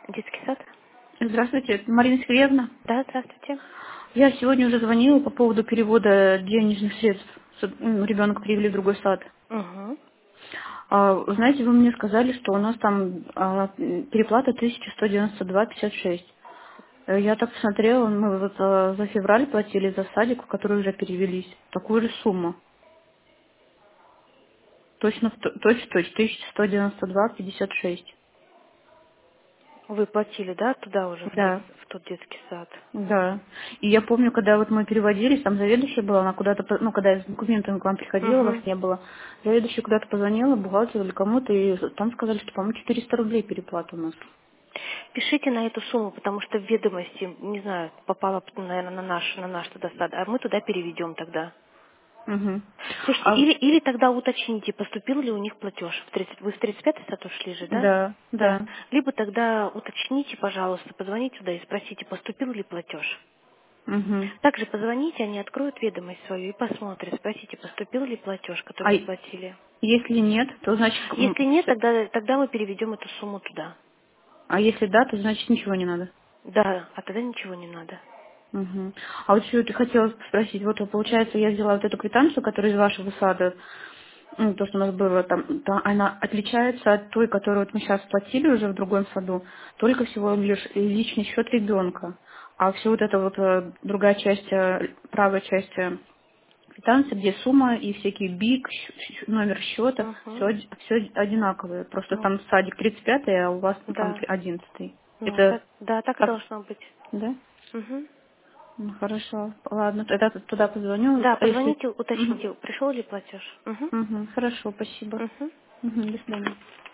Детский сад? Здравствуйте, это Марина Сергеевна. Да, здравствуйте. Я сегодня уже звонила по поводу перевода денежных средств. Ребенка перевели в другой сад. Угу. Вы знаете, вы мне сказали, что у нас там переплата 1192,56. Я так посмотрела, мы вот за февраль платили за садик, в который уже перевелись. Такую же сумму. Точно, точь 1192,56. Вы платили, да, туда уже, Да. в тот детский сад? Да. И я помню, когда вот мы переводились, там заведующая была, она куда-то, ну, когда я с документами к вам приходила, вас Угу. не было, заведующая куда-то позвонила, бухгалтеру или кому-то, и там сказали, что, по-моему, 400 рублей переплата у нас. Пишите на эту сумму, потому что в ведомости, не знаю, попала, наверное, на наш туда сад, а мы туда переведем тогда. Угу. Слушайте, А, или тогда уточните, поступил ли у них платеж. Вы в 35-й сад ушли же, да? да, Да. да. Либо тогда уточните, пожалуйста, позвоните туда и спросите, поступил ли платеж. Угу. Также позвоните, они откроют ведомость свою и посмотрят, спросите, поступил ли платеж, А который вы платили. если нет, то значит, Если нет, тогда мы переведем эту сумму туда. а если да, то значит ничего не надо. Да, а тогда ничего не надо. Мгм. А вот что ты хотела спросить, вот получается, я взяла вот эту квитанцию, которая из вашего сада, то, что у нас было там она отличается от той, которую вот мы сейчас платили уже в другом саду, только всего лишь личный счет ребенка. А все вот это вот другая часть, правая часть квитанции, где сумма и всякие БИК, номер счета, Угу. все одинаковое. Просто Ну, там садик 35-й, а у вас там да. 11-й. Ну, Это так, да, так и так, должно быть. да? Угу. Ну, хорошо. Ладно, тогда туда позвоню. Да, А если... позвоните, Мгм. уточните, пришел ли платеж. Угу. Мгм. Хорошо, спасибо. Угу. Мгм. До свидания.